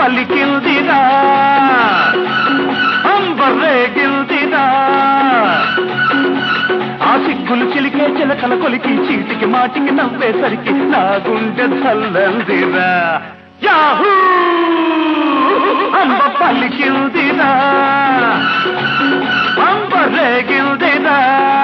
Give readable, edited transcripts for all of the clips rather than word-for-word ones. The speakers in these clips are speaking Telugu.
పలికిందిరా అంబరేగిందిరా ఆ సిగ్గులు చిలికే చిలకల కొలికి చీటికి మాటికి నవ్వేసరికి నా గుండె చల్లందిరా యాహూ అంబ పలికిందిరా అంబరేగిందిరా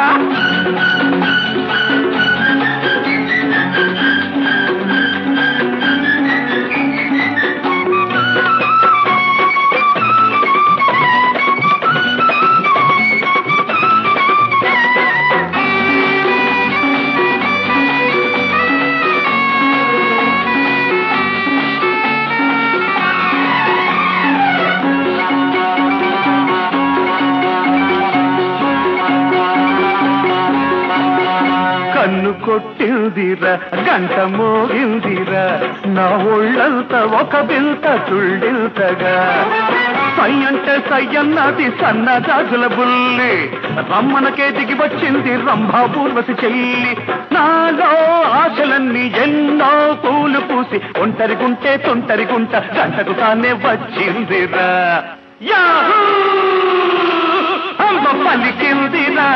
కన్ను కొట్టిందిరా గంట మోగిందిరా నా ఒళ్ళంతా ఒక బిల్త తుళ్ళిల్తగా సై అంటే సయ్యన్నది సన్న జాజుల బుల్లి రమ్మనకే దిగి వచ్చింది రంభాపూర్వసి చెల్లి నాలో ఆశలన్నీ ఎన్నో పూలు పూసి ఒంటరిగుంటే తొంటరిగుంట గంటకు తానే వచ్చిందిరా యాహూ అంబ పలికిందిరా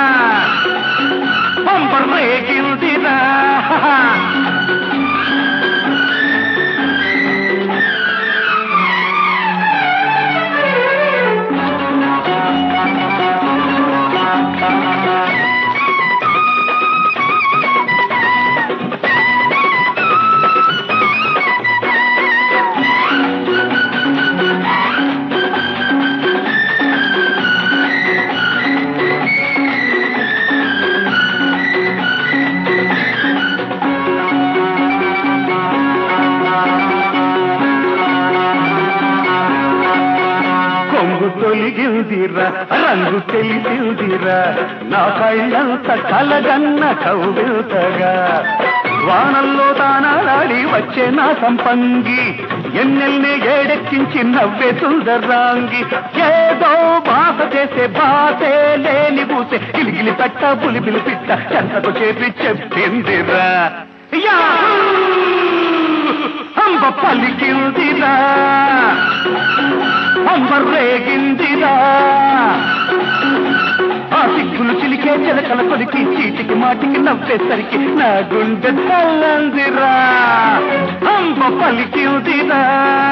అంబరేగిందిరా తొలిగిందిరా రంగు తెలిసిందిరా నా కళ్ళంత కలగన్న కౌవిల్తగా వానల్లో తానాలాడి వచ్చే నా సంపంగి ఎన్నెల్ని ఏడెక్కించి నవ్వే సుందరాంగి ఏదో బాస చేసే బాసే లేని బూసే గిలిగిలి పెట్ట పులిపిలి పిట్ట చెంతకు చేపి చెప్పిందిరా అంబ పలికిందిరా అంబరేగిందిరా ఆ సిగ్గులు చిలికే చిలకల కొలికి చీటికి మాటికి నవ్వేసరికి నా గుండె చల్లందిరా అంబ పలికిందిరా